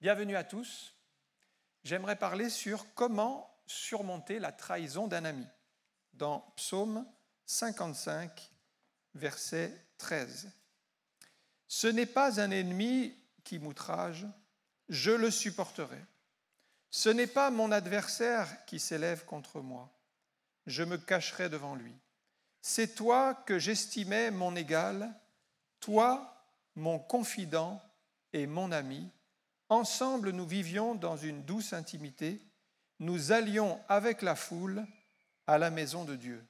Bienvenue à tous. J'aimerais parler sur comment surmonter la trahison d'un ami dans Psaume 55, verset 13. Ce n'est pas un ennemi qui m'outrage, je le supporterai. Ce n'est pas mon adversaire qui s'élève contre moi, je me cacherai devant lui. C'est toi que j'estimais mon égal, toi, mon confident et mon ami. Ensemble, nous vivions dans une douce intimité. Nous allions avec la foule à la maison de Dieu.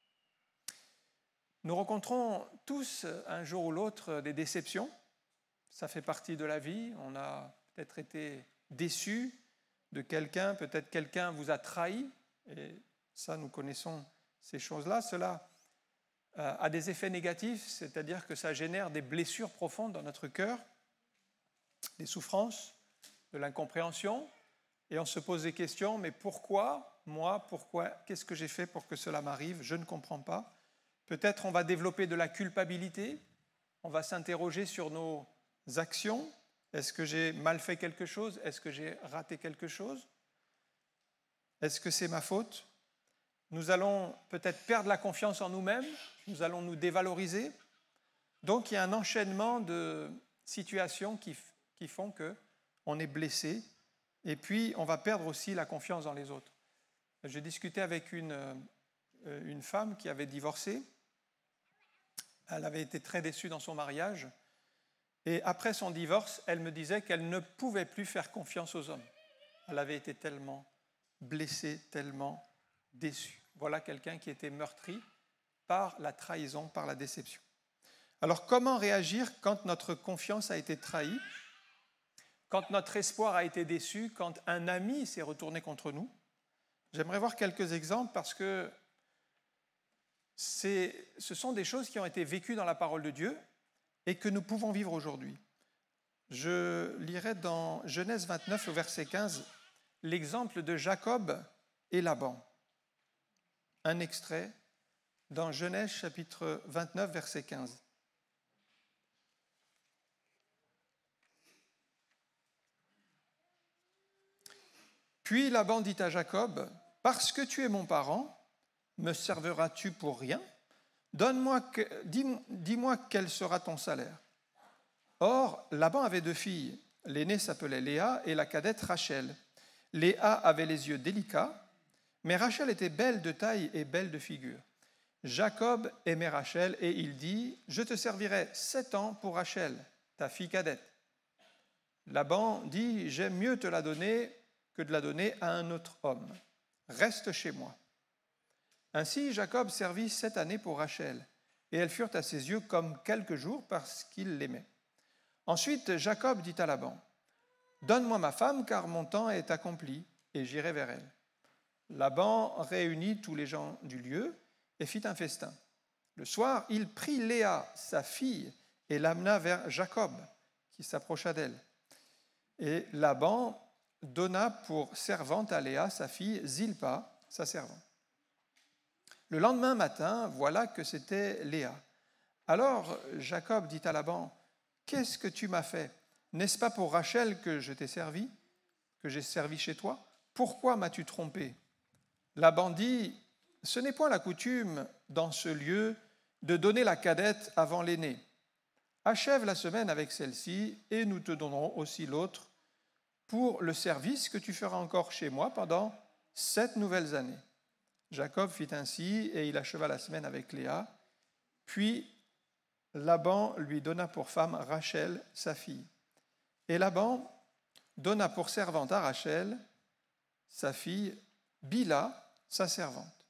Nous rencontrons tous un jour ou l'autre des déceptions. Ça fait partie de la vie. On a peut-être été déçus de quelqu'un. Peut-être quelqu'un vous a trahi. Et ça, nous connaissons ces choses-là. Cela a des effets négatifs, c'est-à-dire que ça génère des blessures profondes dans notre cœur, des souffrances, de l'incompréhension, et on se pose des questions, mais pourquoi moi, pourquoi, qu'est-ce que j'ai fait pour que cela m'arrive? Je ne comprends pas. Peut-être on va développer de la culpabilité, on va s'interroger sur nos actions. Est-ce que j'ai mal fait quelque chose? Est-ce que j'ai raté quelque chose? Est-ce que c'est ma faute? Nous allons peut-être perdre la confiance en nous-mêmes, nous allons nous dévaloriser. Donc il y a un enchaînement de situations qui font qu'on est blessé et puis on va perdre aussi la confiance dans les autres. J'ai discuté avec une femme qui avait divorcé. Elle avait été très déçue dans son mariage et après son divorce, elle me disait qu'elle ne pouvait plus faire confiance aux hommes. Elle avait été tellement blessée, tellement déçue. Voilà quelqu'un qui était meurtri par la trahison, par la déception. Alors, comment réagir quand notre confiance a été trahie, quand notre espoir a été déçu, quand un ami s'est retourné contre nous? J'aimerais voir quelques exemples parce que ce sont des choses qui ont été vécues dans la parole de Dieu et que nous pouvons vivre aujourd'hui. Je lirai dans Genèse 29, au verset 15, l'exemple de Jacob et Laban. Un extrait dans Genèse chapitre 29, verset 15. Puis Laban dit à Jacob, « Parce que tu es mon parent, me serviras-tu pour rien? Dis-moi quel sera ton salaire. » Or, Laban avait deux filles. L'aînée s'appelait Léa et la cadette Rachel. Léa avait les yeux délicats, mais Rachel était belle de taille et belle de figure. Jacob aimait Rachel et il dit, « Je te servirai 7 ans pour Rachel, ta fille cadette. » Laban dit, « J'aime mieux te la donner que de la donner à un autre homme. Reste chez moi. » Ainsi, Jacob servit 7 années pour Rachel, et elles furent à ses yeux comme quelques jours parce qu'il l'aimait. Ensuite, Jacob dit à Laban, « Donne-moi ma femme, car mon temps est accompli, et j'irai vers elle. » Laban réunit tous les gens du lieu et fit un festin. Le soir, il prit Léa, sa fille, et l'amena vers Jacob, qui s'approcha d'elle. Et Laban donna pour servante à Léa, sa fille, Zilpa, sa servante. Le lendemain matin, voilà que c'était Léa. Alors Jacob dit à Laban, « Qu'est-ce que tu m'as fait? N'est-ce pas pour Rachel que je t'ai servi, que j'ai servi chez toi? Pourquoi m'as-tu trompé? » Laban dit, « Ce n'est point la coutume dans ce lieu de donner la cadette avant l'aînée. Achève la semaine avec celle-ci et nous te donnerons aussi l'autre pour le service que tu feras encore chez moi pendant 7 nouvelles années. » Jacob fit ainsi et il acheva la semaine avec Léa. Puis Laban lui donna pour femme Rachel, sa fille. Et Laban donna pour servante à Rachel, sa fille, Bila, sa servante.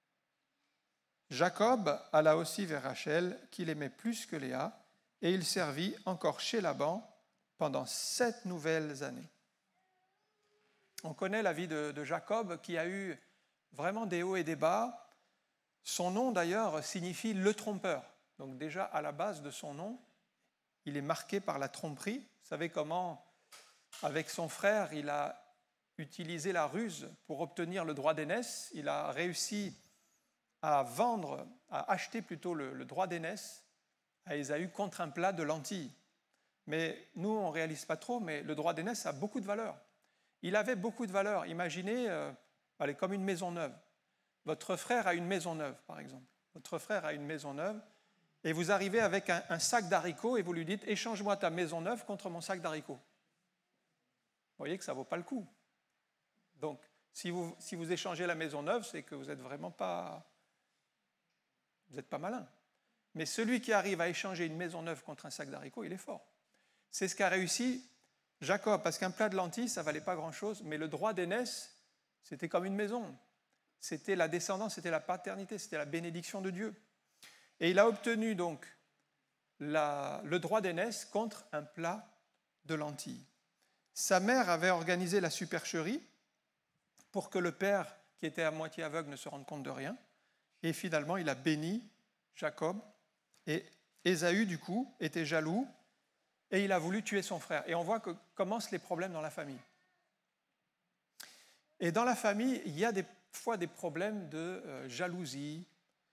Jacob alla aussi vers Rachel, qu'il aimait plus que Léa, et il servit encore chez Laban pendant 7 nouvelles années. On connaît la vie de Jacob qui a eu vraiment des hauts et des bas. Son nom d'ailleurs signifie le trompeur. Donc déjà à la base de son nom, il est marqué par la tromperie. Vous savez comment, avec son frère, il a utilisé la ruse pour obtenir le droit d'aînesse. Il a réussi à acheter plutôt le droit d'aînesse à Ésaü contre un plat de lentilles. Mais nous, on ne réalise pas trop, mais le droit d'aînesse a beaucoup de valeur. Il avait beaucoup de valeur. Imaginez, comme une maison neuve. Votre frère a une maison neuve, par exemple. Votre frère a une maison neuve, et vous arrivez avec un sac d'haricots et vous lui dites « Échange-moi ta maison neuve contre mon sac d'haricots ». Vous voyez que ça ne vaut pas le coup. Donc, si vous échangez la maison neuve, c'est que vous n'êtes vraiment pas... Vous n'êtes pas malin. Mais celui qui arrive à échanger une maison neuve contre un sac d'haricots, il est fort. C'est ce qu'a réussi Jacob, parce qu'un plat de lentilles, ça ne valait pas grand-chose, mais le droit d'aînesse, c'était comme une maison. C'était la descendance, c'était la paternité, c'était la bénédiction de Dieu. Et il a obtenu donc le droit d'aînesse contre un plat de lentilles. Sa mère avait organisé la supercherie pour que le père, qui était à moitié aveugle, ne se rende compte de rien. Et finalement, il a béni Jacob. Et Ésaü, du coup, était jaloux et il a voulu tuer son frère. Et on voit que commencent les problèmes dans la famille. Et dans la famille, il y a des fois des problèmes de jalousie,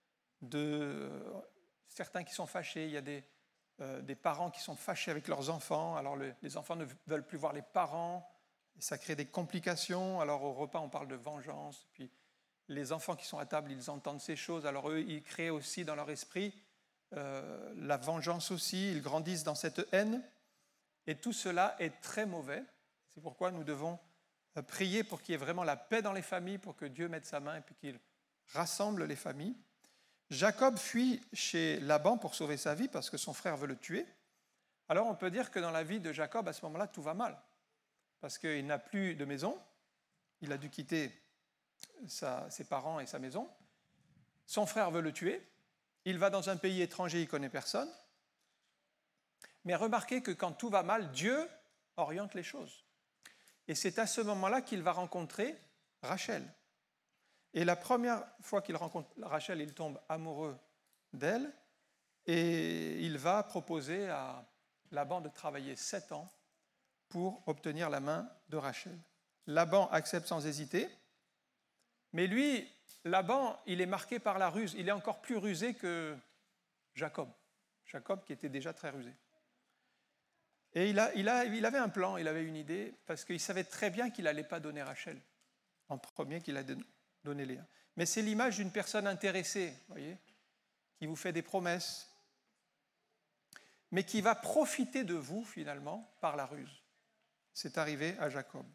certains qui sont fâchés. Il y a des parents qui sont fâchés avec leurs enfants. Alors les enfants ne veulent plus voir les parents. Et ça crée des complications. Alors au repas, on parle de vengeance. Puis les enfants qui sont à table, ils entendent ces choses. Alors eux, ils créent aussi dans leur esprit la vengeance aussi. Ils grandissent dans cette haine. Et tout cela est très mauvais. C'est pourquoi nous devons prier pour qu'il y ait vraiment la paix dans les familles, pour que Dieu mette sa main et puis qu'il rassemble les familles. Jacob fuit chez Laban pour sauver sa vie parce que son frère veut le tuer. Alors on peut dire que dans la vie de Jacob, à ce moment-là, tout va mal. Parce qu'il n'a plus de maison, il a dû quitter ses parents et sa maison. Son frère veut le tuer, il va dans un pays étranger, il ne connaît personne. Mais remarquez que quand tout va mal, Dieu oriente les choses. Et c'est à ce moment-là qu'il va rencontrer Rachel. Et la première fois qu'il rencontre Rachel, il tombe amoureux d'elle et il va proposer à Laban de travailler 7 ans pour obtenir la main de Rachel. Laban accepte sans hésiter, mais lui, Laban, il est marqué par la ruse. Il est encore plus rusé que Jacob. Jacob qui était déjà très rusé. Et il avait un plan, il avait une idée, parce qu'il savait très bien qu'il n'allait pas donner Rachel en premier, qu'il allait donner Léa. Mais c'est l'image d'une personne intéressée, voyez, qui vous fait des promesses, mais qui va profiter de vous, finalement, par la ruse. C'est arrivé à Jacob.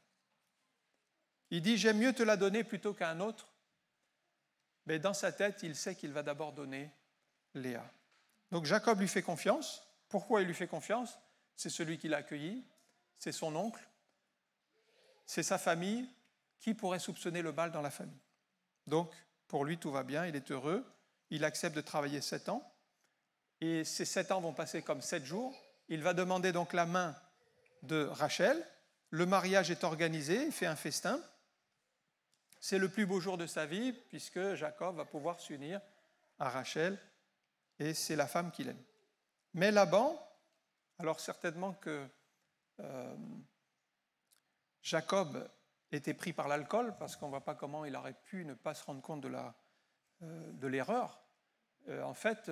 Il dit « J'aime mieux te la donner plutôt qu'à un autre », mais dans sa tête, il sait qu'il va d'abord donner Léa. Donc Jacob lui fait confiance. Pourquoi il lui fait confiance ? C'est celui qui l'a accueilli, c'est son oncle, c'est sa famille. Qui pourrait soupçonner le mal dans la famille ? Donc, pour lui, tout va bien, il est heureux, il accepte de travailler 7 ans, et ces 7 ans vont passer comme 7 jours. Il va demander donc la main de Rachel, le mariage est organisé, il fait un festin. C'est le plus beau jour de sa vie, puisque Jacob va pouvoir s'unir à Rachel, et c'est la femme qu'il aime. Mais Laban, alors certainement que Jacob était pris par l'alcool, parce qu'on ne voit pas comment il aurait pu ne pas se rendre compte de l'erreur. En fait,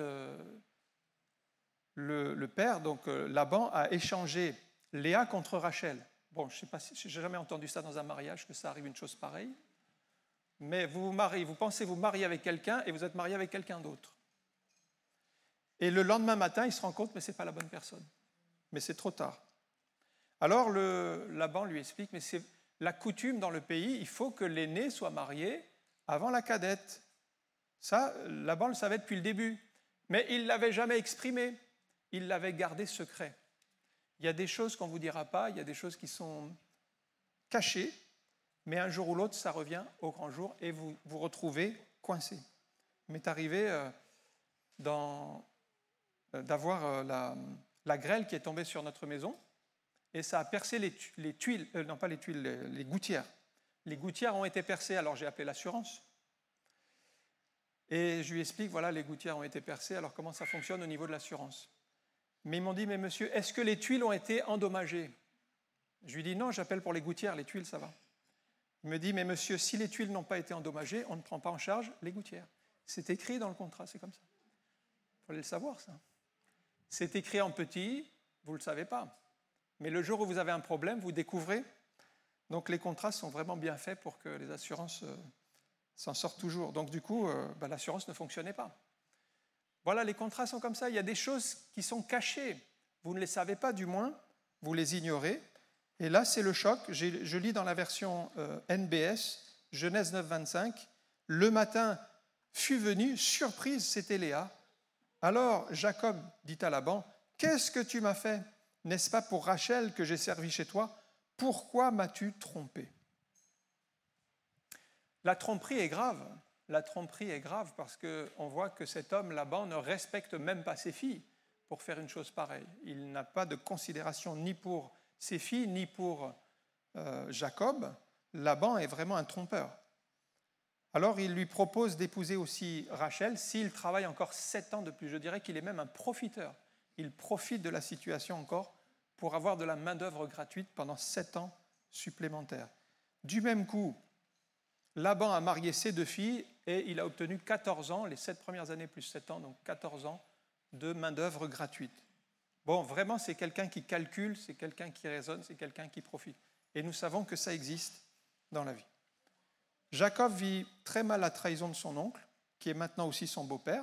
le père, donc Laban, a échangé Léa contre Rachel. Bon, je ne sais pas si j'ai jamais entendu ça dans un mariage, que ça arrive une chose pareille. Mais vous pensez vous marier avec quelqu'un et vous êtes marié avec quelqu'un d'autre. Et le lendemain matin, il se rend compte, mais ce n'est pas la bonne personne. Mais c'est trop tard. Alors Laban lui explique, mais c'est la coutume dans le pays, il faut que l'aîné soit marié avant la cadette. Ça, Laban le savait depuis le début, mais il ne l'avait jamais exprimé, il l'avait gardé secret. Il y a des choses qu'on ne vous dira pas, il y a des choses qui sont cachées, mais un jour ou l'autre, ça revient au grand jour et vous vous retrouvez coincé. Il m'est arrivé d'avoir la grêle qui est tombée sur notre maison, et ça a percé les tuiles, non pas les tuiles, les gouttières. Les gouttières ont été percées, alors j'ai appelé l'assurance. Et je lui explique, voilà, les gouttières ont été percées, alors comment ça fonctionne au niveau de l'assurance ? Mais ils m'ont dit, mais monsieur, est-ce que les tuiles ont été endommagées ? Je lui dis, non, j'appelle pour les gouttières, les tuiles, ça va. Il me dit, mais monsieur, si les tuiles n'ont pas été endommagées, on ne prend pas en charge les gouttières. C'est écrit dans le contrat, c'est comme ça. Il fallait le savoir, ça. C'est écrit en petit, vous ne le savez pas. Mais le jour où vous avez un problème, vous découvrez. Donc les contrats sont vraiment bien faits pour que les assurances s'en sortent toujours. Donc du coup, l'assurance ne fonctionnait pas. Voilà, les contrats sont comme ça. Il y a des choses qui sont cachées. Vous ne les savez pas, du moins, vous les ignorez. Et là, c'est le choc. Je lis dans la version NBS, Genèse 9, 25. Le matin fut venu, surprise, c'était Léa. Alors Jacob dit à Laban, « Qu'est-ce que tu m'as fait? N'est-ce pas pour Rachel que j'ai servi chez toi? Pourquoi m'as-tu trompé ?» La tromperie est grave. La tromperie est grave parce qu'on voit que cet homme, Laban, ne respecte même pas ses filles pour faire une chose pareille. Il n'a pas de considération ni pour ses filles, ni pour Jacob. Laban est vraiment un trompeur. Alors il lui propose d'épouser aussi Rachel s'il travaille encore 7 ans de plus. Je dirais qu'il est même un profiteur. Il profite de la situation encore pour avoir de la main-d'œuvre gratuite pendant 7 ans supplémentaires. Du même coup, Laban a marié ses 2 filles et il a obtenu 14 ans, les 7 premières années plus 7 ans, donc 14 ans de main-d'œuvre gratuite. Bon, vraiment, c'est quelqu'un qui calcule, c'est quelqu'un qui raisonne, c'est quelqu'un qui profite. Et nous savons que ça existe dans la vie. Jacob vit très mal la trahison de son oncle, qui est maintenant aussi son beau-père,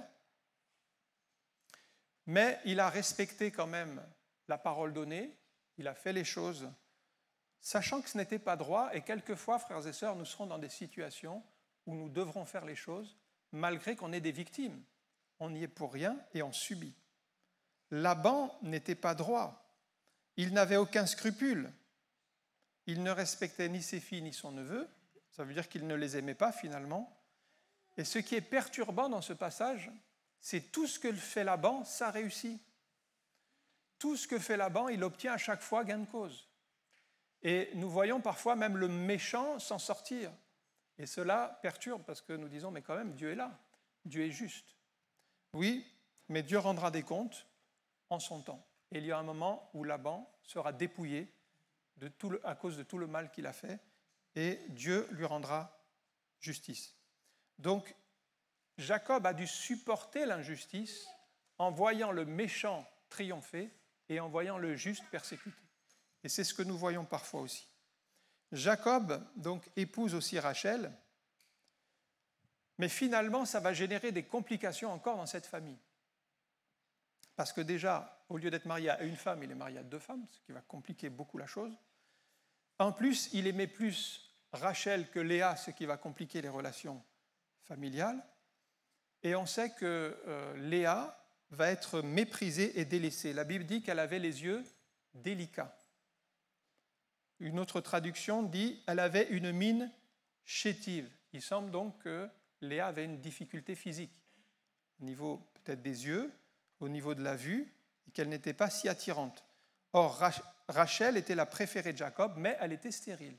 mais il a respecté quand même la parole donnée, il a fait les choses, sachant que ce n'était pas droit, et quelquefois, frères et sœurs, nous serons dans des situations où nous devrons faire les choses, malgré qu'on ait des victimes. On y est pour rien et on subit. Laban n'était pas droit, il n'avait aucun scrupule, il ne respectait ni ses filles ni son neveu, ça veut dire qu'il ne les aimait pas finalement. Et ce qui est perturbant dans ce passage, c'est tout ce que fait Laban, ça réussit. Tout ce que fait Laban, il obtient à chaque fois gain de cause. Et nous voyons parfois même le méchant s'en sortir. Et cela perturbe parce que nous disons, mais quand même, Dieu est là, Dieu est juste. Oui, mais Dieu rendra des comptes en son temps. Et il y a un moment où Laban sera dépouillé à cause de tout le mal qu'il a fait, et Dieu lui rendra justice. Donc, Jacob a dû supporter l'injustice en voyant le méchant triompher et en voyant le juste persécuté. Et c'est ce que nous voyons parfois aussi. Jacob, donc, épouse aussi Rachel, mais finalement, ça va générer des complications encore dans cette famille. Parce que déjà, au lieu d'être marié à une femme, il est marié à 2 femmes, ce qui va compliquer beaucoup la chose. En plus, il aimait plus Rachel que Léa, ce qui va compliquer les relations familiales. Et on sait que Léa va être méprisée et délaissée. La Bible dit qu'elle avait les yeux délicats. Une autre traduction dit qu'elle avait une mine chétive. Il semble donc que Léa avait une difficulté physique, au niveau peut-être des yeux, au niveau de la vue, et qu'elle n'était pas si attirante. Or, Rachel était la préférée de Jacob, mais elle était stérile.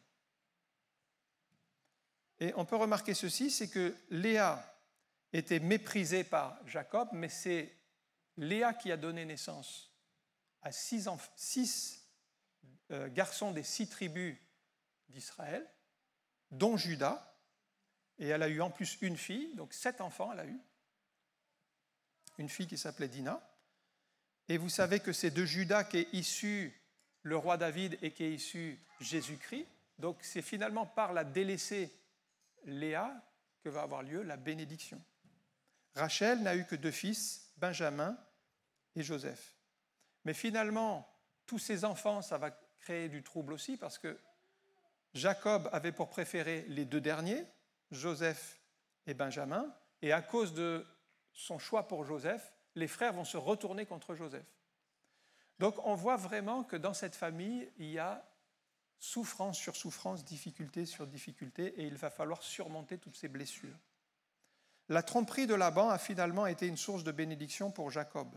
Et on peut remarquer ceci, c'est que Léa était méprisée par Jacob, mais c'est Léa qui a donné naissance à 6 garçons des 6 tribus d'Israël, dont Juda, et elle a eu en plus une fille, donc 7 enfants elle a eu, une fille qui s'appelait Dina. Et vous savez que c'est de Juda qu'est issu le roi David et qu'est issu Jésus-Christ. Donc c'est finalement par la délaissée Léa que va avoir lieu la bénédiction. Rachel n'a eu que 2 fils, Benjamin et Joseph. Mais finalement, tous ces enfants, ça va créer du trouble aussi parce que Jacob avait pour préféré les 2 derniers, Joseph et Benjamin, et à cause de son choix pour Joseph, les frères vont se retourner contre Joseph. Donc on voit vraiment que dans cette famille, il y a souffrance sur souffrance, difficulté sur difficulté, et il va falloir surmonter toutes ces blessures. La tromperie de Laban a finalement été une source de bénédiction pour Jacob.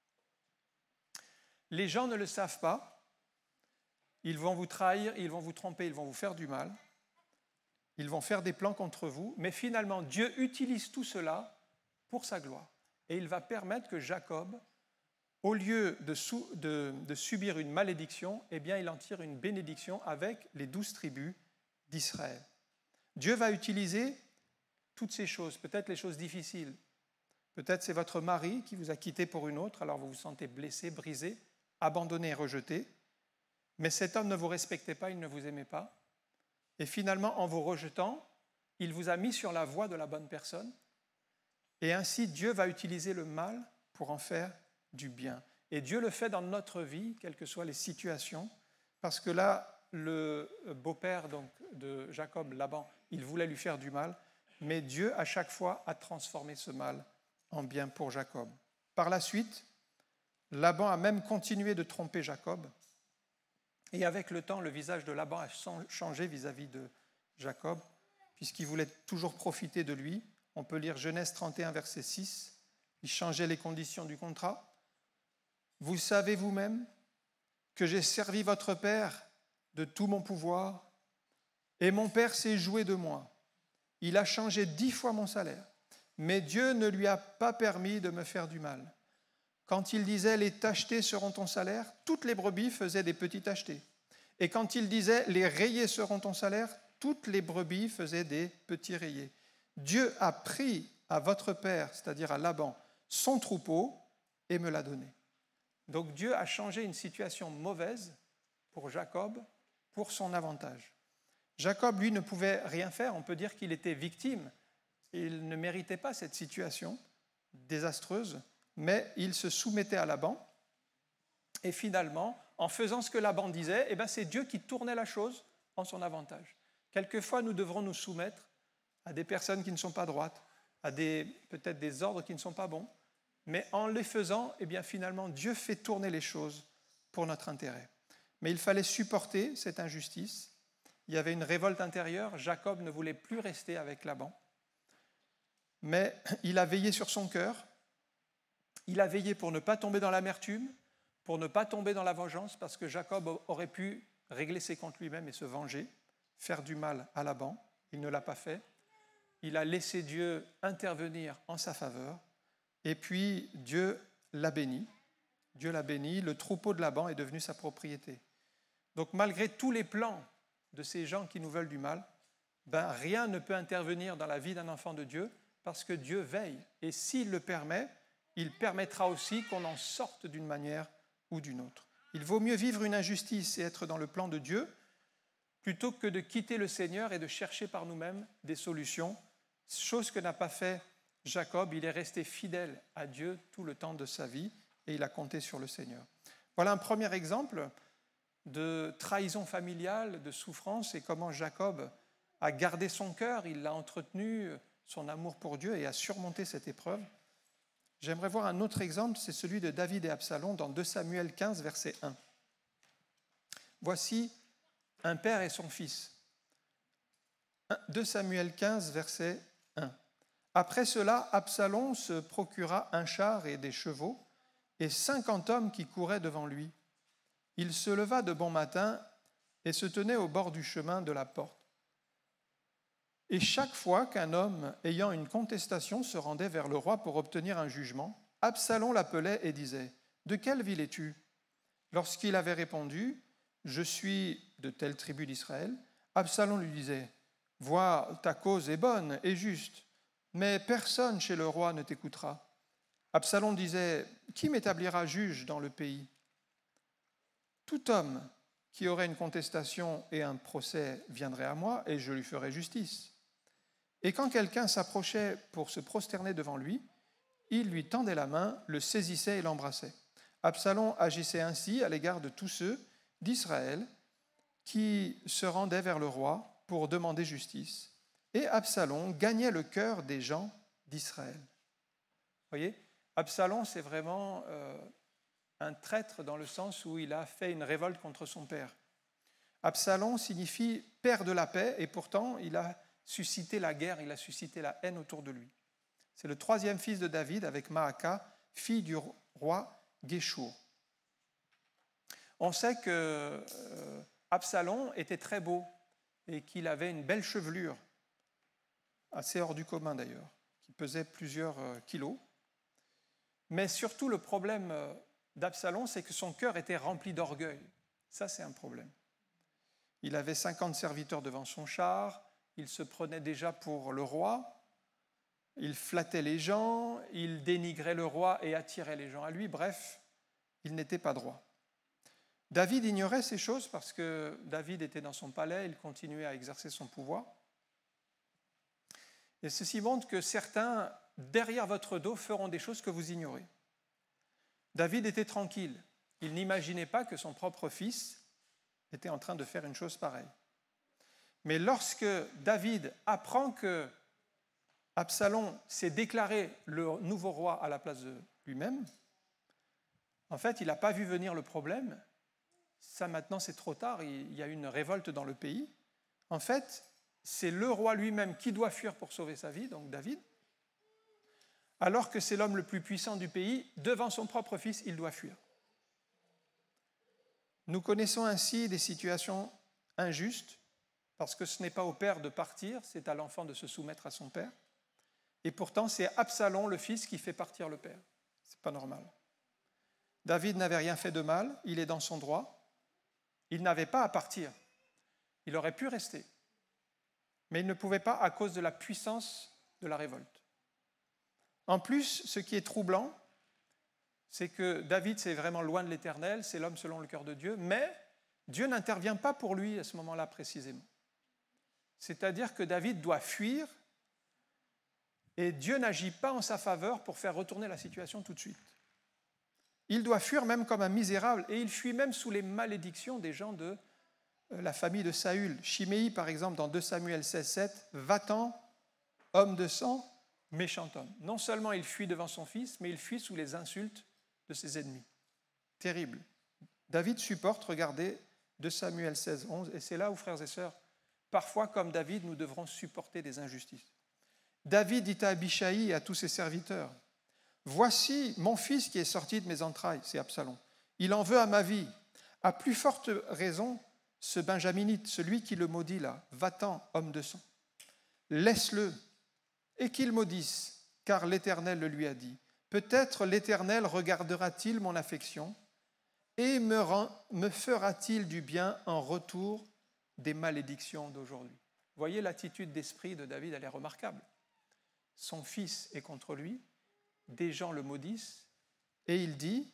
Les gens ne le savent pas, ils vont vous trahir, ils vont vous tromper, ils vont vous faire du mal, ils vont faire des plans contre vous, mais finalement Dieu utilise tout cela pour sa gloire. Et il va permettre que Jacob, au lieu de subir une malédiction, eh bien, il en tire une bénédiction avec les 12 tribus d'Israël. Dieu va utiliser toutes ces choses, peut-être les choses difficiles. Peut-être c'est votre mari qui vous a quitté pour une autre, alors vous vous sentez blessé, brisé. abandonné et rejeté, mais cet homme ne vous respectait pas, il ne vous aimait pas, et finalement, en vous rejetant, il vous a mis sur la voie de la bonne personne, et ainsi Dieu va utiliser le mal pour en faire du bien. Et Dieu le fait dans notre vie, quelles que soient les situations, parce que là, le beau-père donc, de Jacob, Laban, il voulait lui faire du mal, mais Dieu, à chaque fois, a transformé ce mal en bien pour Jacob. Par la suite, Laban a même continué de tromper Jacob, et avec le temps, le visage de Laban a changé vis-à-vis de Jacob, puisqu'il voulait toujours profiter de lui. On peut lire Genèse 31, verset 6. Il changeait les conditions du contrat. Vous savez vous-même que j'ai servi votre père de tout mon pouvoir, et mon père s'est joué de moi. Il a changé 10 fois mon salaire, mais Dieu ne lui a pas permis de me faire du mal. Quand il disait « les tachetés seront ton salaire », toutes les brebis faisaient des petits tachetés. Et quand il disait « les rayés seront ton salaire », toutes les brebis faisaient des petits rayés. Dieu a pris à votre père, c'est-à-dire à Laban, son troupeau et me l'a donné. Donc Dieu a changé une situation mauvaise pour Jacob, pour son avantage. Jacob, lui, ne pouvait rien faire. On peut dire qu'il était victime. Il ne méritait pas cette situation désastreuse, mais il se soumettait à Laban. Et finalement, en faisant ce que Laban disait, c'est Dieu qui tournait la chose en son avantage. Quelquefois, nous devrons nous soumettre à des personnes qui ne sont pas droites, à peut-être des ordres qui ne sont pas bons, mais en les faisant, finalement, Dieu fait tourner les choses pour notre intérêt. Mais il fallait supporter cette injustice. Il y avait une révolte intérieure. Jacob ne voulait plus rester avec Laban. Mais il a veillé sur son cœur. Il a veillé pour ne pas tomber dans l'amertume, pour ne pas tomber dans la vengeance, parce que Jacob aurait pu régler ses comptes lui-même et se venger, faire du mal à Laban. Il ne l'a pas fait. Il a laissé Dieu intervenir en sa faveur. Et puis, Dieu l'a béni. Dieu l'a béni. Le troupeau de Laban est devenu sa propriété. Donc, malgré tous les plans de ces gens qui nous veulent du mal, rien ne peut intervenir dans la vie d'un enfant de Dieu parce que Dieu veille. Et s'il le permet, il permettra aussi qu'on en sorte d'une manière ou d'une autre. Il vaut mieux vivre une injustice et être dans le plan de Dieu plutôt que de quitter le Seigneur et de chercher par nous-mêmes des solutions, chose que n'a pas fait Jacob. Il est resté fidèle à Dieu tout le temps de sa vie et il a compté sur le Seigneur. Voilà un premier exemple de trahison familiale, de souffrance, et comment Jacob a gardé son cœur, il a entretenu son amour pour Dieu et a surmonté cette épreuve. J'aimerais voir un autre exemple, c'est celui de David et Absalom dans 2 Samuel 15, verset 1. Voici un père et son fils. 2 Samuel 15, verset 1. Après cela, Absalom se procura un char et des chevaux et 50 hommes qui couraient devant lui. Il se leva de bon matin et se tenait au bord du chemin de la porte. Et chaque fois qu'un homme ayant une contestation se rendait vers le roi pour obtenir un jugement, Absalom l'appelait et disait « De quelle ville es-tu » Lorsqu'il avait répondu « Je suis de telle tribu d'Israël », Absalom lui disait « Vois, ta cause est bonne et juste, mais personne chez le roi ne t'écoutera. » Absalom disait « Qui m'établira juge dans le pays ?» Tout homme qui aurait une contestation et un procès viendrait à moi et je lui ferai justice. Et quand quelqu'un s'approchait pour se prosterner devant lui, il lui tendait la main, le saisissait et l'embrassait. Absalom agissait ainsi à l'égard de tous ceux d'Israël qui se rendaient vers le roi pour demander justice. Et Absalom gagnait le cœur des gens d'Israël. Vous voyez, Absalom, c'est vraiment un traître dans le sens où il a fait une révolte contre son père. Absalom signifie père de la paix et pourtant il a suscité la guerre, il a suscité la haine autour de lui. C'est le 3e fils de David avec Maaka, fille du roi Guéchour. On sait que Absalom était très beau et qu'il avait une belle chevelure, assez hors du commun d'ailleurs, qui pesait plusieurs kilos. Mais surtout le problème d'Absalom, c'est que son cœur était rempli d'orgueil. Ça, c'est un problème. Il avait 50 serviteurs devant son char, il se prenait déjà pour le roi, il flattait les gens, il dénigrait le roi et attirait les gens à lui. Bref, il n'était pas droit. David ignorait ces choses parce que David était dans son palais, il continuait à exercer son pouvoir. Et ceci montre que certains, derrière votre dos, feront des choses que vous ignorez. David était tranquille. Il n'imaginait pas que son propre fils était en train de faire une chose pareille. Mais lorsque David apprend que Absalom s'est déclaré le nouveau roi à la place de lui-même, en fait, il n'a pas vu venir le problème. Ça, maintenant, c'est trop tard. Il y a une révolte dans le pays. En fait, c'est le roi lui-même qui doit fuir pour sauver sa vie, donc David, alors que c'est l'homme le plus puissant du pays. Devant son propre fils, il doit fuir. Nous connaissons ainsi des situations injustes, parce que ce n'est pas au père de partir, c'est à l'enfant de se soumettre à son père. Et pourtant, c'est Absalom, le fils, qui fait partir le père. Ce n'est pas normal. David n'avait rien fait de mal, il est dans son droit. Il n'avait pas à partir. Il aurait pu rester. Mais il ne pouvait pas à cause de la puissance de la révolte. En plus, ce qui est troublant, c'est que David, c'est vraiment loin de l'Éternel, c'est l'homme selon le cœur de Dieu, mais Dieu n'intervient pas pour lui à ce moment-là précisément. C'est-à-dire que David doit fuir et Dieu n'agit pas en sa faveur pour faire retourner la situation tout de suite. Il doit fuir même comme un misérable et il fuit même sous les malédictions des gens de la famille de Saül. Chiméi, par exemple, dans 2 Samuel 16,7, « Va-t'en, homme de sang, méchant homme ». Non seulement il fuit devant son fils, mais il fuit sous les insultes de ses ennemis. Terrible. David supporte, regardez, 2 Samuel 16,11, et c'est là où, frères et sœurs, parfois, comme David, nous devrons supporter des injustices. David dit à Abishai et à tous ses serviteurs, « Voici mon fils qui est sorti de mes entrailles, c'est Absalom. Il en veut à ma vie. À plus forte raison, ce benjaminite, celui qui le maudit là, va-t'en, homme de sang. Laisse-le et qu'il maudisse, car l'Éternel le lui a dit. Peut-être l'Éternel regardera-t-il mon affection et me fera-t-il du bien en retour des malédictions d'aujourd'hui. » Vous voyez, l'attitude d'esprit de David, elle est remarquable. Son fils est contre lui, des gens le maudissent, et il dit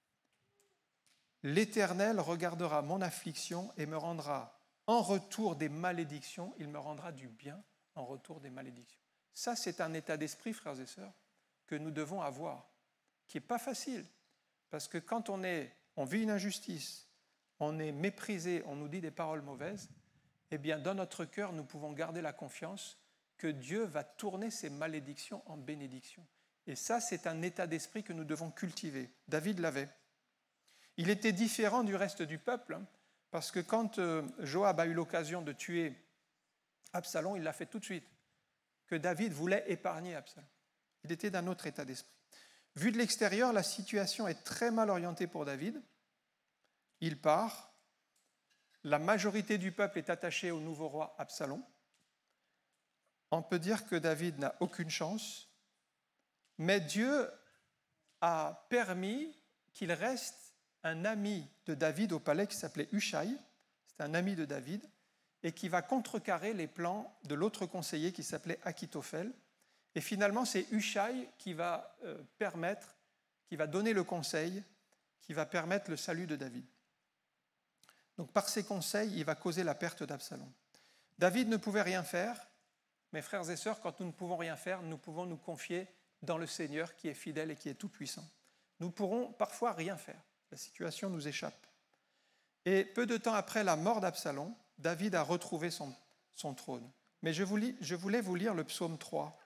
« L'Éternel regardera mon affliction et me rendra en retour des malédictions, il me rendra du bien en retour des malédictions. » Ça, c'est un état d'esprit, frères et sœurs, que nous devons avoir, qui n'est pas facile, parce que quand on vit une injustice, on est méprisé, on nous dit des paroles mauvaises, eh bien, dans notre cœur, nous pouvons garder la confiance que Dieu va tourner ces malédictions en bénédictions. Et ça, c'est un état d'esprit que nous devons cultiver. David l'avait. Il était différent du reste du peuple, parce que quand Joab a eu l'occasion de tuer Absalom, il l'a fait tout de suite, que David voulait épargner Absalom. Il était d'un autre état d'esprit. Vu de l'extérieur, la situation est très mal orientée pour David. Il part. La majorité du peuple est attachée au nouveau roi Absalom. On peut dire que David n'a aucune chance, mais Dieu a permis qu'il reste un ami de David au palais qui s'appelait Hushai, c'est un ami de David, et qui va contrecarrer les plans de l'autre conseiller qui s'appelait Achitophel. Et finalement, c'est Hushai qui va donner le conseil, qui va permettre le salut de David. Donc par ses conseils, il va causer la perte d'Absalom. David ne pouvait rien faire, mais frères et sœurs, quand nous ne pouvons rien faire, nous pouvons nous confier dans le Seigneur qui est fidèle et qui est tout-puissant. Nous pourrons parfois rien faire. La situation nous échappe. Et peu de temps après la mort d'Absalom, David a retrouvé son trône. Mais je voulais vous lire le psaume 3.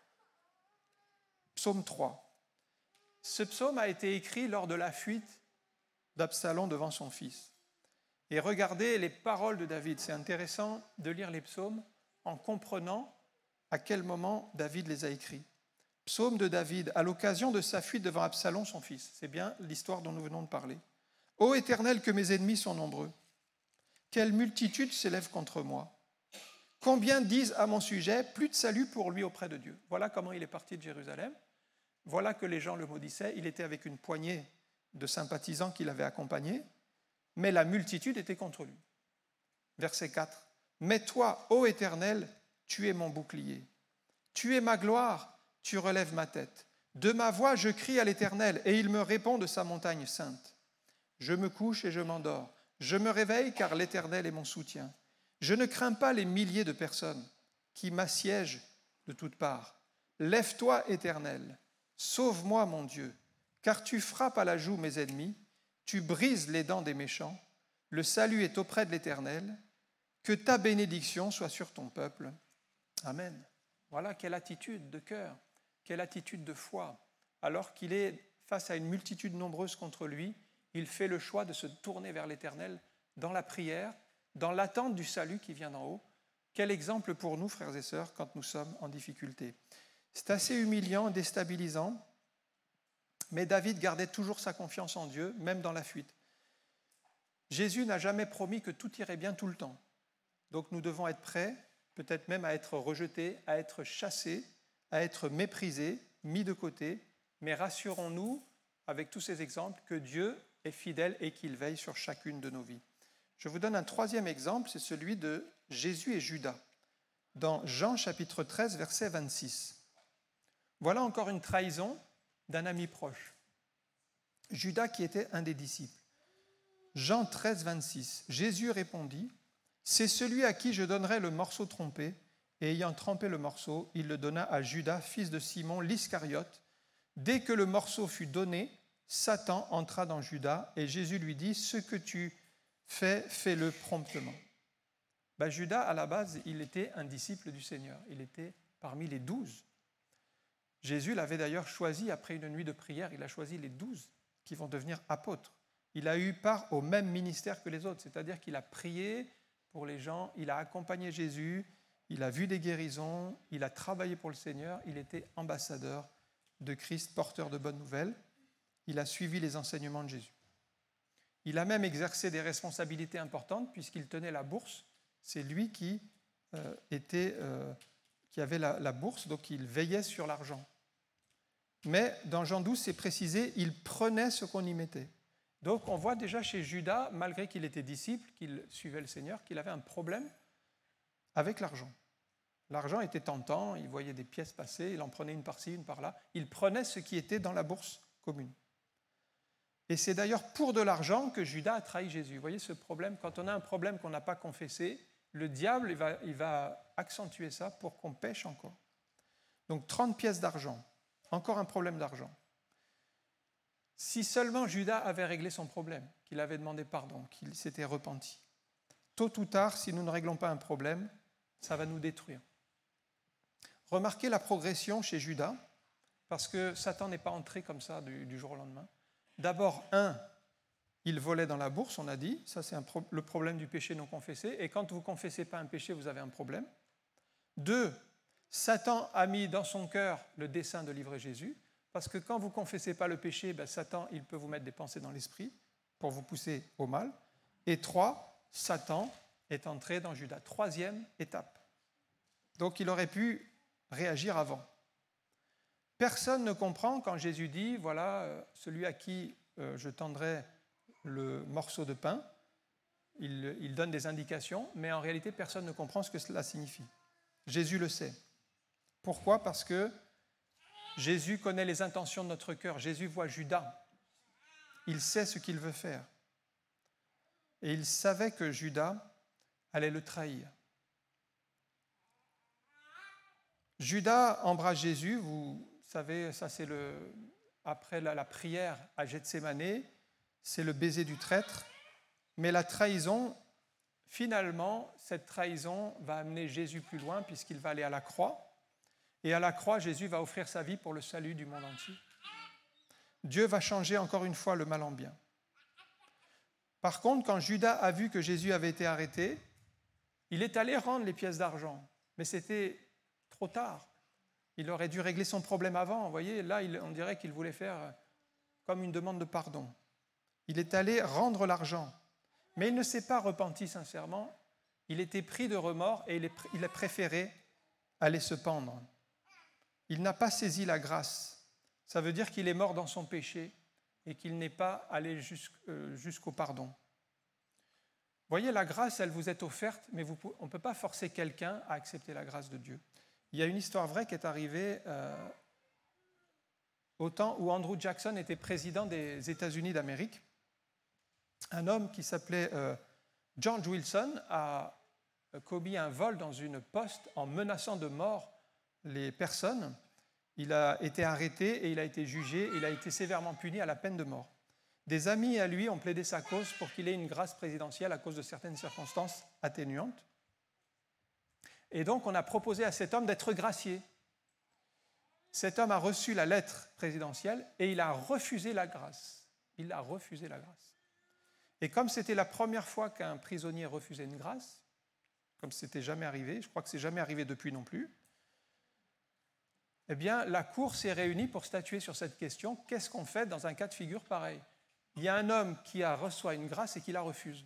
Psaume 3. Ce psaume a été écrit lors de la fuite d'Absalom devant son fils. Et regardez les paroles de David. C'est intéressant de lire les psaumes en comprenant à quel moment David les a écrits. Psaume de David, à l'occasion de sa fuite devant Absalom, son fils. C'est bien l'histoire dont nous venons de parler. « Ô Éternel, que mes ennemis sont nombreux. Quelle multitude s'élève contre moi. Combien disent à mon sujet, plus de salut pour lui auprès de Dieu. » Voilà comment il est parti de Jérusalem. Voilà que les gens le maudissaient. Il était avec une poignée de sympathisants qui l'avaient accompagné, mais la multitude était contre lui. Verset 4. « Mais toi, ô Éternel, tu es mon bouclier. Tu es ma gloire, tu relèves ma tête. De ma voix, je crie à l'Éternel, et il me répond de sa montagne sainte. Je me couche et je m'endors. Je me réveille car l'Éternel est mon soutien. Je ne crains pas les milliers de personnes qui m'assiègent de toutes parts. Lève-toi, Éternel, sauve-moi, mon Dieu, car tu frappes à la joue mes ennemis, tu brises les dents des méchants. Le salut est auprès de l'Éternel. Que ta bénédiction soit sur ton peuple. Amen. Voilà quelle attitude de cœur, quelle attitude de foi. Alors qu'il est face à une multitude nombreuse contre lui, il fait le choix de se tourner vers l'Éternel dans la prière, dans l'attente du salut qui vient d'en haut. Quel exemple pour nous, frères et sœurs, quand nous sommes en difficulté. C'est assez humiliant, déstabilisant, mais David gardait toujours sa confiance en Dieu, même dans la fuite. Jésus n'a jamais promis que tout irait bien tout le temps. Donc nous devons être prêts, peut-être même à être rejetés, à être chassés, à être méprisés, mis de côté, mais rassurons-nous, avec tous ces exemples, que Dieu est fidèle et qu'il veille sur chacune de nos vies. Je vous donne un troisième exemple, c'est celui de Jésus et Judas, dans Jean chapitre 13, verset 26. Voilà encore une trahison d'un ami proche. Judas qui était un des disciples. Jean 13, 26. Jésus répondit, « C'est celui à qui je donnerai le morceau trompé. » Et ayant trempé le morceau, il le donna à Judas, fils de Simon, l'Iscariote. Dès que le morceau fut donné, Satan entra dans Judas et Jésus lui dit, « Ce que tu fais, fais-le promptement. » Judas, à la base, il était un disciple du Seigneur. Il était parmi les 12. Jésus l'avait d'ailleurs choisi après une nuit de prière. Il a choisi les 12 qui vont devenir apôtres. Il a eu part au même ministère que les autres, c'est-à-dire qu'il a prié pour les gens, il a accompagné Jésus, il a vu des guérisons, il a travaillé pour le Seigneur, il était ambassadeur de Christ, porteur de bonnes nouvelles. Il a suivi les enseignements de Jésus. Il a même exercé des responsabilités importantes puisqu'il tenait la bourse. C'est lui qui avait la bourse, donc il veillait sur l'argent. Mais dans Jean 12, c'est précisé, il prenait ce qu'on y mettait. Donc on voit déjà chez Judas, malgré qu'il était disciple, qu'il suivait le Seigneur, qu'il avait un problème avec l'argent. L'argent était tentant, il voyait des pièces passer, il en prenait une par-ci, une par-là. Il prenait ce qui était dans la bourse commune. Et c'est d'ailleurs pour de l'argent que Judas a trahi Jésus. Vous voyez ce problème, quand on a un problème qu'on n'a pas confessé, le diable il va accentuer ça pour qu'on pêche encore. Donc 30 pièces d'argent, encore un problème d'argent. Si seulement Judas avait réglé son problème, qu'il avait demandé pardon, qu'il s'était repenti. Tôt ou tard, si nous ne réglons pas un problème, ça va nous détruire. Remarquez la progression chez Judas, parce que Satan n'est pas entré comme ça du jour au lendemain. D'abord, il volait dans la bourse, on a dit, ça c'est le problème du péché non confessé, et quand vous ne confessez pas un péché, vous avez un problème. 2, Satan a mis dans son cœur le dessein de livrer Jésus, parce que quand vous ne confessez pas le péché, Satan il peut vous mettre des pensées dans l'esprit pour vous pousser au mal. Et 3, Satan est entré dans Judas. 3e étape. Donc il aurait pu réagir avant. Personne ne comprend quand Jésus dit, voilà, celui à qui je tendrai le morceau de pain, il donne des indications, mais en réalité personne ne comprend ce que cela signifie. Jésus le sait. Pourquoi ? Parce que Jésus connaît les intentions de notre cœur. Jésus voit Judas. Il sait ce qu'il veut faire. Et il savait que Judas allait le trahir. Judas embrasse Jésus. Vous savez, ça c'est après la prière à Gethsémanée, c'est le baiser du traître. Mais la trahison, finalement, cette trahison va amener Jésus plus loin puisqu'il va aller à la croix. Et à la croix, Jésus va offrir sa vie pour le salut du monde entier. Dieu va changer encore une fois le mal en bien. Par contre, quand Judas a vu que Jésus avait été arrêté, il est allé rendre les pièces d'argent. Mais c'était trop tard. Il aurait dû régler son problème avant. Vous voyez, là, on dirait qu'il voulait faire comme une demande de pardon. Il est allé rendre l'argent. Mais il ne s'est pas repenti sincèrement. Il était pris de remords et il a préféré aller se pendre. Il n'a pas saisi la grâce. Ça veut dire qu'il est mort dans son péché et qu'il n'est pas allé jusqu'au pardon. Vous voyez, la grâce, elle vous est offerte, mais on ne peut pas forcer quelqu'un à accepter la grâce de Dieu. Il y a une histoire vraie qui est arrivée au temps où Andrew Jackson était président des États-Unis d'Amérique. un homme qui s'appelait George Wilson a commis un vol dans une poste en menaçant de mort les personnes. Il a été arrêté et il a été jugé, il a été sévèrement puni à la peine de mort. Des amis à lui ont plaidé sa cause pour qu'il ait une grâce présidentielle à cause de certaines circonstances atténuantes. Et donc on a proposé à cet homme d'être gracié. Cet homme a reçu la lettre présidentielle et il a refusé la grâce. Il a refusé la grâce. Et comme c'était la première fois qu'un prisonnier refusait une grâce, comme ce n'était jamais arrivé, je crois que ce n'est jamais arrivé depuis non plus, eh bien, la Cour s'est réunie pour statuer sur cette question. Qu'est-ce qu'on fait dans un cas de figure pareil? Il y a un homme qui reçoit une grâce et qui la refuse.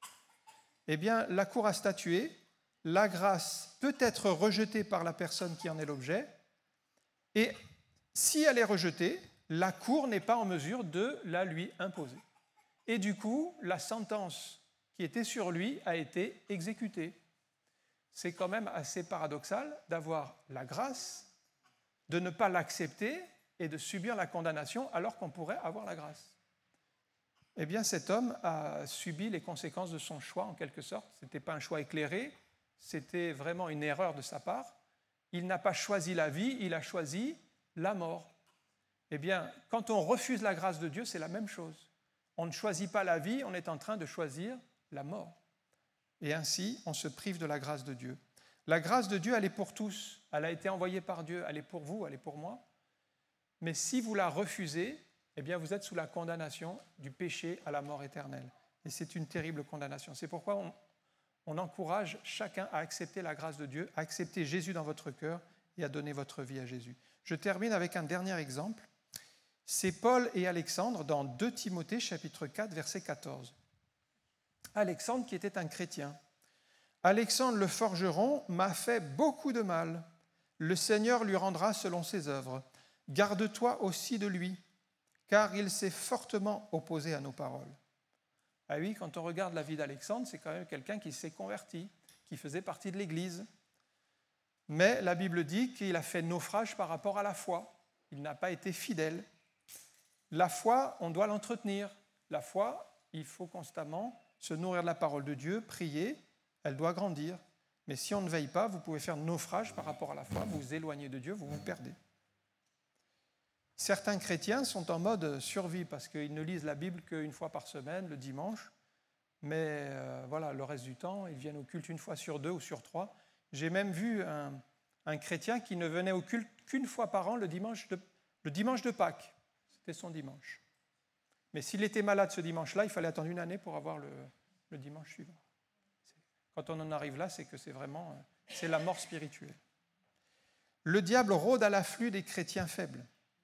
Eh bien, la Cour a statué, la grâce peut être rejetée par la personne qui en est l'objet, et si elle est rejetée, la Cour n'est pas en mesure de la lui imposer. Et du coup, la sentence qui était sur lui a été exécutée. C'est quand même assez paradoxal d'avoir la grâce, de ne pas l'accepter et de subir la condamnation alors qu'on pourrait avoir la grâce. Eh bien, cet homme a subi les conséquences de son choix, en quelque sorte. Ce n'était pas un choix éclairé, c'était vraiment une erreur de sa part. Il n'a pas choisi la vie, il a choisi la mort. Eh bien, quand on refuse la grâce de Dieu, c'est la même chose. On ne choisit pas la vie, on est en train de choisir la mort. Et ainsi, on se prive de la grâce de Dieu. La grâce de Dieu, elle est pour tous. Elle a été envoyée par Dieu, elle est pour vous, elle est pour moi. Mais si vous la refusez, eh bien, vous êtes sous la condamnation du péché à la mort éternelle. Et c'est une terrible condamnation. C'est pourquoi on encourage chacun à accepter la grâce de Dieu, à accepter Jésus dans votre cœur et à donner votre vie à Jésus. Je termine avec un dernier exemple. C'est Paul et Alexandre dans 2 Timothée, chapitre 4, verset 14. Alexandre, qui était un chrétien. Alexandre le forgeron m'a fait beaucoup de mal. Le Seigneur lui rendra selon ses œuvres. Garde-toi aussi de lui, car il s'est fortement opposé à nos paroles. Ah oui, quand on regarde la vie d'Alexandre, c'est quand même quelqu'un qui s'est converti, qui faisait partie de l'Église. Mais la Bible dit qu'il a fait naufrage par rapport à la foi. Il n'a pas été fidèle. La foi, on doit l'entretenir. La foi, il faut constamment se nourrir de la parole de Dieu, prier, elle doit grandir. Mais si on ne veille pas, vous pouvez faire naufrage par rapport à la foi, vous vous éloignez de Dieu, vous vous perdez. Certains chrétiens sont en mode survie parce qu'ils ne lisent la Bible qu'une fois par semaine, le dimanche, mais voilà, le reste du temps, ils viennent au culte une fois sur 2 ou sur 3. J'ai même vu un chrétien qui ne venait au culte qu'une fois par an, le dimanche de Pâques. C'était son dimanche. Mais s'il était malade ce dimanche-là, il fallait attendre une année pour avoir le dimanche suivant. Quand on en arrive là, c'est que c'est la mort spirituelle. Le diable rôde à l'afflux des chrétiens faibles.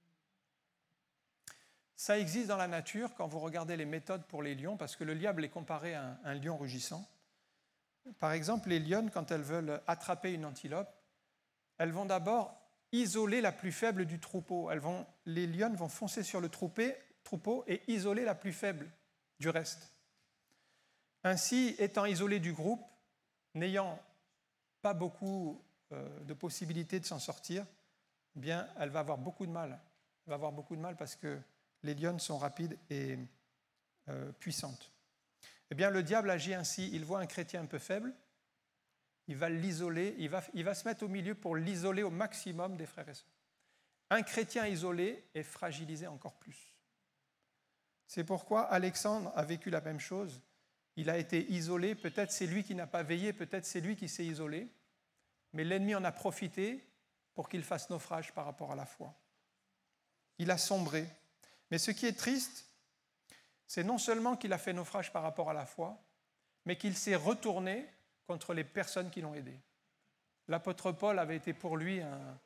Ça existe dans la nature quand vous regardez les méthodes pour les lions, parce que le diable est comparé à un lion rugissant. Par exemple, les lionnes, quand elles veulent attraper une antilope, elles vont d'abord isoler la plus faible du troupeau. Les lionnes vont foncer sur le troupeau et isoler la plus faible du reste. Ainsi, étant isolée du groupe, n'ayant pas beaucoup de possibilités de s'en sortir, eh bien, elle va avoir beaucoup de mal. Elle va avoir beaucoup de mal parce que les lionnes sont rapides et puissantes. Eh bien, le diable agit ainsi. Il voit un chrétien un peu faible, il va l'isoler, il va se mettre au milieu pour l'isoler au maximum des frères et sœurs. Un chrétien isolé est fragilisé encore plus. C'est pourquoi Alexandre a vécu la même chose. Il a été isolé, peut-être c'est lui qui n'a pas veillé, peut-être c'est lui qui s'est isolé, mais l'ennemi en a profité pour qu'il fasse naufrage par rapport à la foi. Il a sombré. Mais ce qui est triste, c'est non seulement qu'il a fait naufrage par rapport à la foi, mais qu'il s'est retourné contre les personnes qui l'ont aidé. L'apôtre Paul avait été pour lui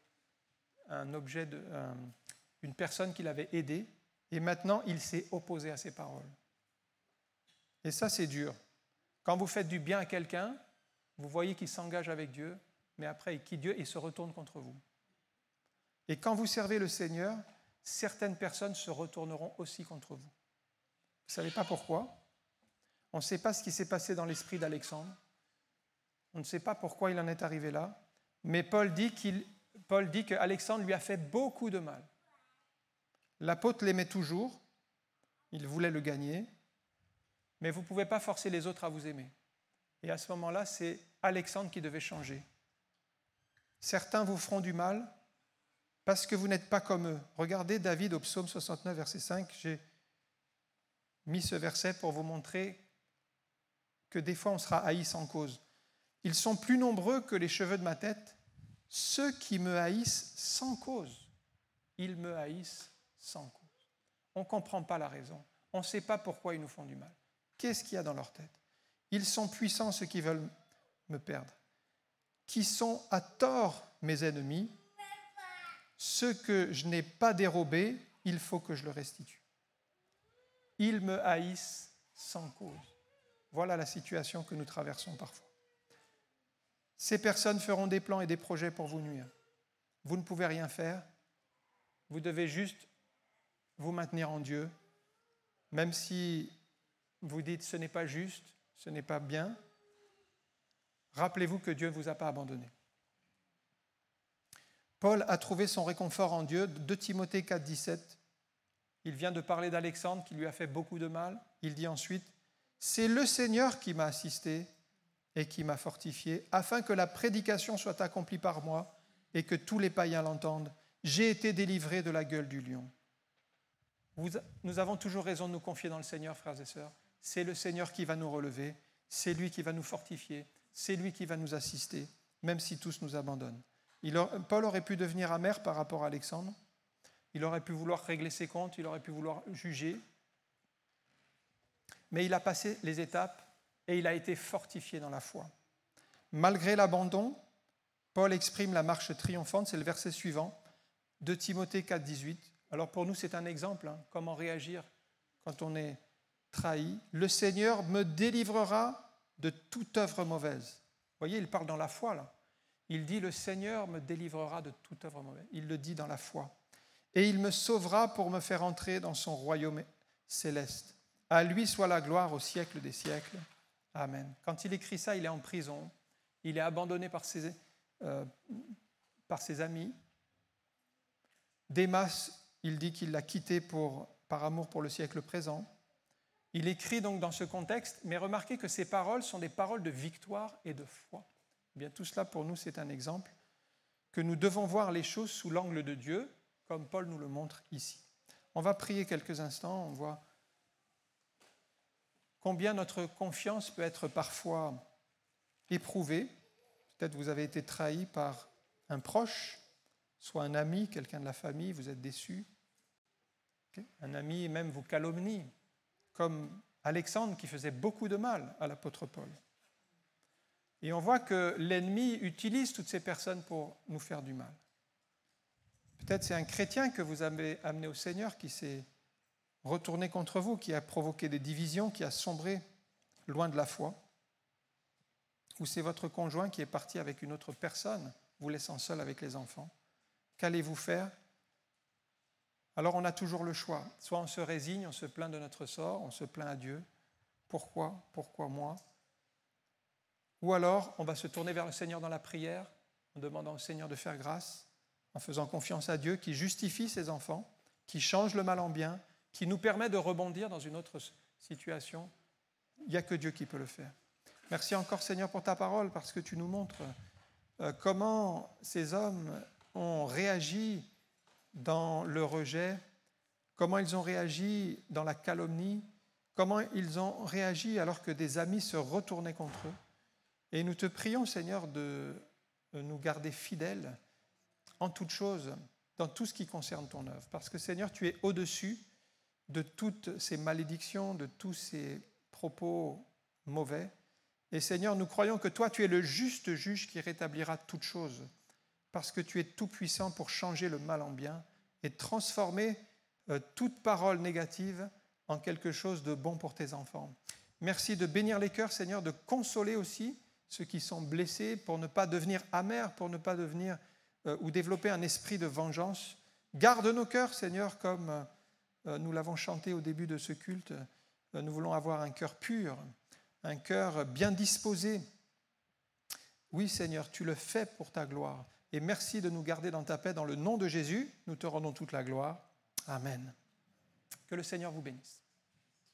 une personne qui l'avait aidé, et maintenant il s'est opposé à ses paroles. Et ça, c'est dur. Quand vous faites du bien à quelqu'un, vous voyez qu'il s'engage avec Dieu, mais après il quitte Dieu et se retourne contre vous. Et quand vous servez le Seigneur, certaines personnes se retourneront aussi contre vous. Vous ne savez pas pourquoi. On ne sait pas ce qui s'est passé dans l'esprit d'Alexandre. On ne sait pas pourquoi il en est arrivé là. Mais Paul dit qu'Alexandre lui a fait beaucoup de mal. L'apôtre l'aimait toujours. Il voulait le gagner. mais vous ne pouvez pas forcer les autres à vous aimer. Et à ce moment-là, c'est Alexandre qui devait changer. Certains vous feront du mal parce que vous n'êtes pas comme eux. Regardez David au psaume 69, verset 5. J'ai mis ce verset pour vous montrer que des fois on sera haï sans cause. Ils sont plus nombreux que les cheveux de ma tête, ceux qui me haïssent sans cause. Ils me haïssent sans cause. On ne comprend pas la raison. On ne sait pas pourquoi ils nous font du mal. Qu'est-ce qu'il y a dans leur tête? Ils sont puissants, ceux qui veulent me perdre. Qui sont à tort mes ennemis, ceux que je n'ai pas dérobés, il faut que je le restitue. Ils me haïssent sans cause. Voilà la situation que nous traversons parfois. Ces personnes feront des plans et des projets pour vous nuire. Vous ne pouvez rien faire. Vous devez juste vous maintenir en Dieu, même si vous dites ce n'est pas juste, ce n'est pas bien. Rappelez-vous que Dieu ne vous a pas abandonné. Paul a trouvé son réconfort en Dieu. 2 Timothée 4, 17. Il vient de parler d'Alexandre qui lui a fait beaucoup de mal. Il dit ensuite, « C'est le Seigneur qui m'a assisté et qui m'a fortifié, afin que la prédication soit accomplie par moi et que tous les païens l'entendent. J'ai été délivré de la gueule du lion. » Nous avons toujours raison de nous confier dans le Seigneur, frères et sœurs. C'est le Seigneur qui va nous relever, c'est lui qui va nous fortifier, c'est lui qui va nous assister, même si tous nous abandonnent. Paul aurait pu devenir amer par rapport à Alexandre, il aurait pu vouloir régler ses comptes, il aurait pu vouloir juger, mais il a passé les étapes et il a été fortifié dans la foi. Malgré l'abandon, Paul exprime la marche triomphante, c'est le verset suivant, de Timothée 4, 18. Alors pour nous, c'est un exemple, comment réagir quand on est trahi. « Le Seigneur me délivrera de toute œuvre mauvaise. » Vous voyez, il parle dans la foi, là. Il dit « Le Seigneur me délivrera de toute œuvre mauvaise. » Il le dit dans la foi. « Et il me sauvera pour me faire entrer dans son royaume céleste. À lui soit la gloire au siècle des siècles. Amen. » Quand il écrit ça, il est en prison. Il est abandonné par ses amis. Démas, il dit qu'il l'a quitté par amour pour le siècle présent. Il écrit donc dans ce contexte, mais remarquez que ces paroles sont des paroles de victoire et de foi. Eh bien, tout cela pour nous, c'est un exemple que nous devons voir les choses sous l'angle de Dieu, comme Paul nous le montre ici. On va prier quelques instants, on voit combien notre confiance peut être parfois éprouvée. Peut-être vous avez été trahi par un proche, soit un ami, quelqu'un de la famille, vous êtes déçu. Un ami même vous calomnie, comme Alexandre qui faisait beaucoup de mal à l'apôtre Paul. Et on voit que l'ennemi utilise toutes ces personnes pour nous faire du mal. Peut-être c'est un chrétien que vous avez amené au Seigneur qui s'est retourné contre vous, qui a provoqué des divisions, qui a sombré loin de la foi. Ou c'est votre conjoint qui est parti avec une autre personne, vous laissant seul avec les enfants. Qu'allez-vous faire ? Alors on a toujours le choix. Soit on se résigne, on se plaint de notre sort, on se plaint à Dieu. Pourquoi moi ? Ou alors on va se tourner vers le Seigneur dans la prière, en demandant au Seigneur de faire grâce, en faisant confiance à Dieu qui justifie ses enfants, qui change le mal en bien, qui nous permet de rebondir dans une autre situation. Il n'y a que Dieu qui peut le faire. Merci encore Seigneur pour ta parole, parce que tu nous montres comment ces hommes ont réagi dans le rejet, comment ils ont réagi dans la calomnie, comment ils ont réagi alors que des amis se retournaient contre eux. Et nous te prions, Seigneur, de nous garder fidèles en toutes choses, dans tout ce qui concerne ton œuvre. Parce que, Seigneur, tu es au-dessus de toutes ces malédictions, de tous ces propos mauvais. Et Seigneur, nous croyons que toi, tu es le juste juge qui rétablira toutes choses, parce que tu es tout-puissant pour changer le mal en bien et transformer toute parole négative en quelque chose de bon pour tes enfants. Merci de bénir les cœurs, Seigneur, de consoler aussi ceux qui sont blessés pour ne pas devenir amers, pour ne pas devenir ou développer un esprit de vengeance. Garde nos cœurs, Seigneur, comme nous l'avons chanté au début de ce culte. Nous voulons avoir un cœur pur, un cœur bien disposé. Oui, Seigneur, tu le fais pour ta gloire. Et merci de nous garder dans ta paix. Dans le nom de Jésus, nous te rendons toute la gloire. Amen. Que le Seigneur vous bénisse.